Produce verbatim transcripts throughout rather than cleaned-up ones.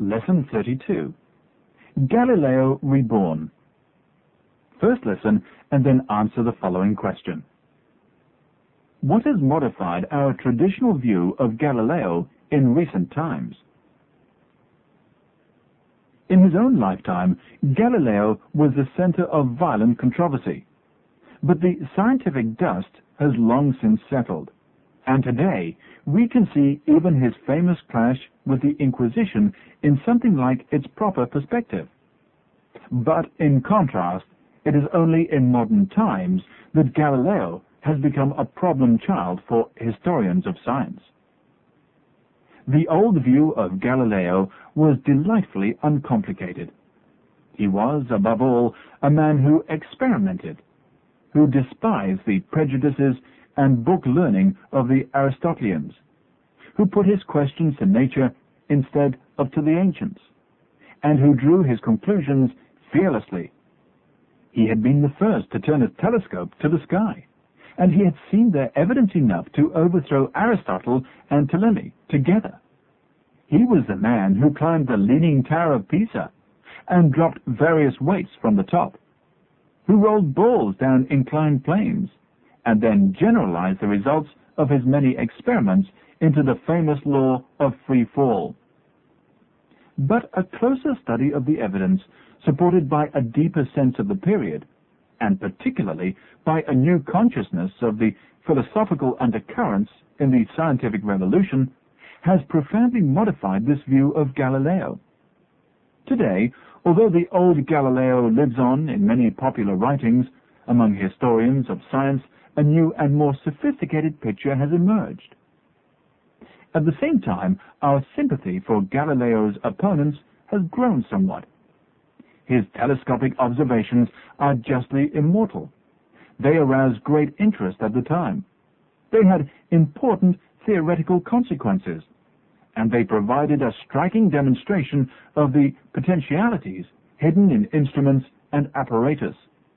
Lesson thirty-two. Galileo Reborn. First listen and then answer the following question. What has modified our traditional view of Galileo in recent times? In his own lifetime, Galileo was the center of violent controversy. But the scientific dust has long since settled, and today we can see even his famous clash with the Inquisition in something like its proper perspective. But in contrast, it is only in modern times that Galileo has become a problem child for historians of science. The old view of Galileo was delightfully uncomplicated. He was, above all, a man who experimented, who despised the prejudices and book learning of the Aristotelians, who put his questions to nature instead of to the ancients, and who drew his conclusions fearlessly. He had been the first to turn a telescope to the sky, and he had seen there evidence enough to overthrow Aristotle and Ptolemy together. He was the man who climbed the Leaning Tower of Pisa and dropped various weights from the top, who rolled balls down inclined planes, and then generalized the results of his many experiments into the famous law of free fall. But a closer study of the evidence, supported by a deeper sense of the period, and particularly by a new consciousness of the philosophical undercurrents in the scientific revolution, has profoundly modified this view of Galileo. Today, although the old Galileo lives on in many popular writings, among historians of science a new and more sophisticated picture has emerged. At the same time, our sympathy for Galileo's opponents has grown somewhat. His telescopic observations are justly immortal. They aroused great interest at the time. They had important theoretical consequences, and they provided a striking demonstration of the potentialities hidden in instruments and apparatus.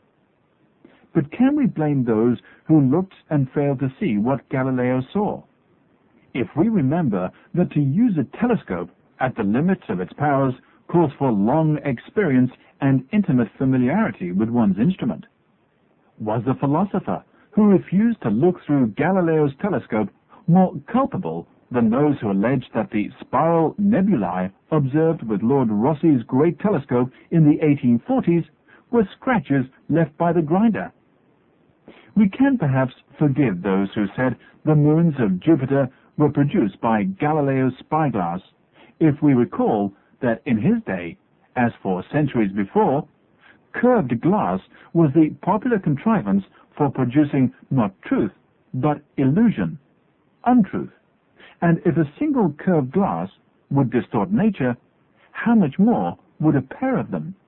But can we blame those who looked and failed to see what Galileo saw? If we remember that to use a telescope at the limits of its powers calls for long experience and intimate familiarity with one's instrument, was the philosopher who refused to look through Galileo's telescope more culpable than those who alleged that the spiral nebulae observed with Lord Rosse's great telescope in the eighteen forties were scratches left by the grinder? We can perhaps forgive those who said the moons of Jupiter were produced by Galileo's spyglass, if we recall that in his day, as for centuries before, curved glass was the popular contrivance for producing not truth, but illusion, untruth. And if a single curved glass would distort nature, how much more would a pair of them?